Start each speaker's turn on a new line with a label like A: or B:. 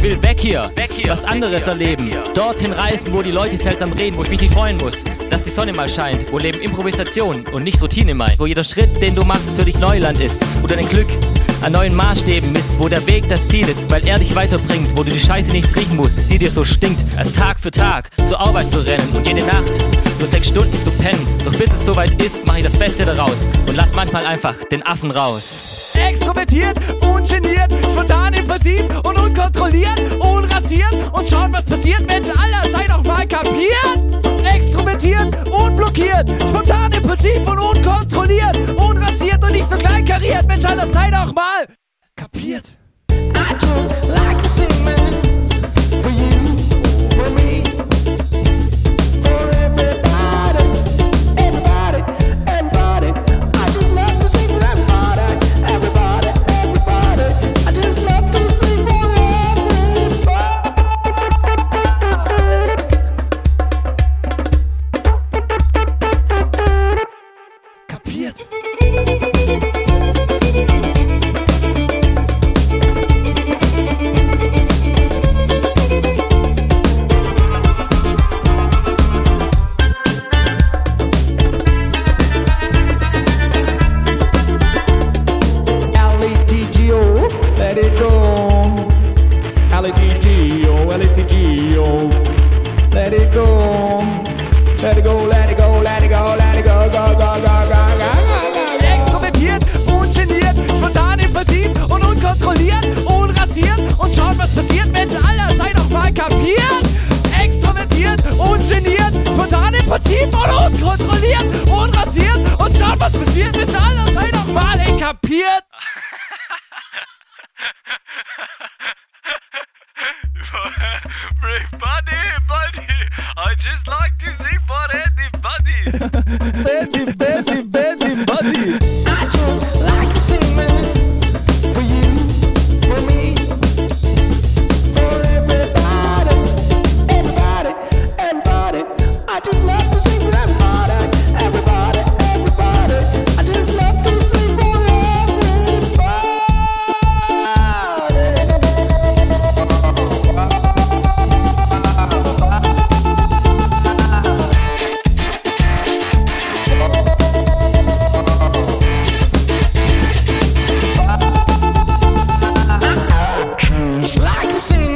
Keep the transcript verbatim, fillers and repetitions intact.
A: will weg hier, weg hier. Was anderes erleben. Dorthin reisen, wo die Leute seltsam reden, wo ich mich nicht freuen muss, dass die Sonne mal scheint, wo Leben Improvisation und nicht Routine meint, wo jeder Schritt, den du machst, für dich Neuland ist, wo du dein Glück an neuen Maßstäben misst, wo der Weg das Ziel ist, weil er dich weiterbringt, wo du die Scheiße nicht riechen musst, die dir so stinkt, als Tag für Tag zur Arbeit zu rennen und jede Nacht nur sechs Stunden zu pennen. Doch bis es soweit ist, mach ich das Beste daraus und lass manchmal einfach den Affen raus.
B: Extrovertiert, ungeniert, spontan, impulsiv und unkontrolliert, unrasiert und schauen, was passiert. Mensch, Alter, sei doch mal kapiert! Extrovertiert, unblockiert, spontan, impulsiv und unkontrolliert, unrasiert und nicht so kleinkariert. Mensch, Alter, sei doch mal kapiert!
C: I just like to sing, man, for you, for me, for everybody, everybody, everybody. I just love to sing for everybody, everybody, everybody. I just love to sing for everybody.
B: Kapiert!
D: Let it go, L E T G O, L E T G O. Let it go, let it go, let it go, let it go, let it go, go, go, go, go, go.
B: Extrovertiert, ungeniert, spontan, impulsiv und unkontrolliert, unrasiert und schaut, was passiert. Mensch, Alter, sei doch mal kapiert! Extrovertiert, ungeniert, spontan, impulsiv und unkontrolliert, unrasiert und schaut, was passiert. Mensch, Alter, sei doch mal ey, kapiert!
E: Bring buddy, buddy. I just like to sing for anybody.
D: Baby, baby, baby, buddy.
C: I just like to sing, man, for you, for me, for everybody, everybody, everybody. I just love to sing for everybody, everybody, everybody. I just love to sing for like to sing.